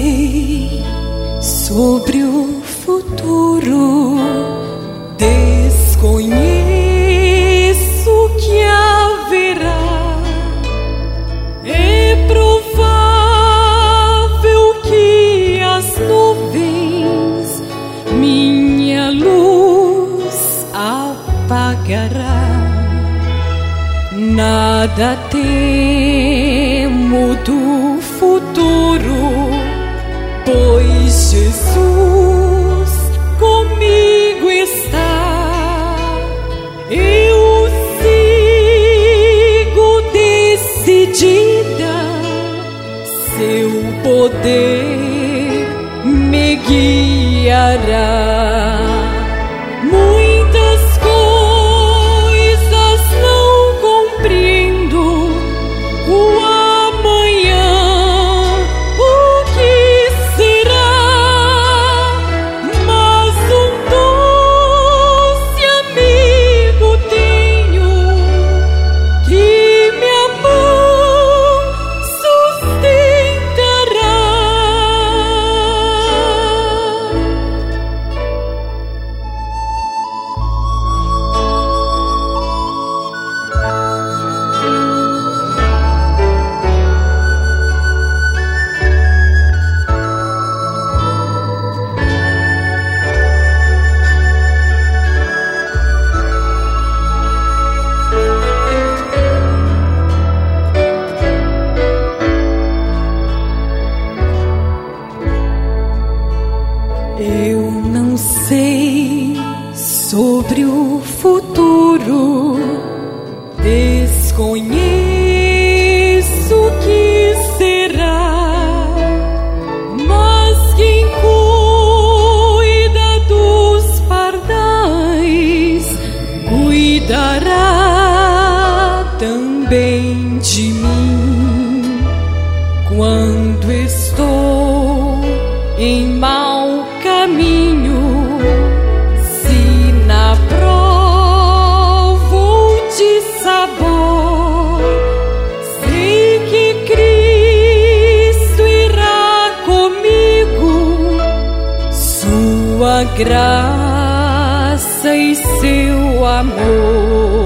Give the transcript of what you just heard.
sei sobre o futuro, desconheço o que haverá. É provável que as nuvens minha luz apagará. Nada temo do futuro, pois Jesus comigo está. Eu sigo decidida, seu poder me guiará. Muitas coisas não compreendo, o amanhã, o que será, mas um doce amigo tenho, que minha mão sustentará. Eu não sei sobre o futuro, desconheço o que será, mas quem cuida dos pardais cuidará também de mim. Quando estou em mau caminho, se na prova ou de sabor, sei que Cristo irá comigo, sua graça e seu amor.